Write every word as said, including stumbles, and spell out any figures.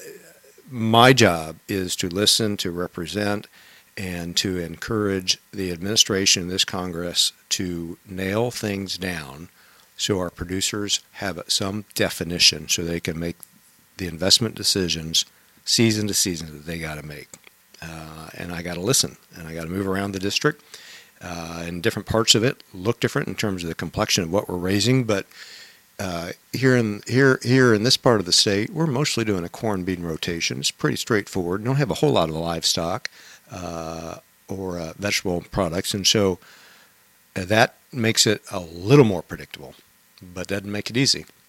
my job is to listen, to represent, and to encourage the administration and this Congress to nail things down so our producers have some definition so they can make the investment decisions season to season that they got to make. Uh, and I got to listen, and I got to move around the district. Uh, and different parts of it look different in terms of the complexion of what we're raising, but uh, here in here here in this part of the state, we're mostly doing a corn bean rotation. It's pretty straightforward. We don't have a whole lot of livestock uh, or uh, vegetable products, and so uh, that makes it a little more predictable, but doesn't make it easy.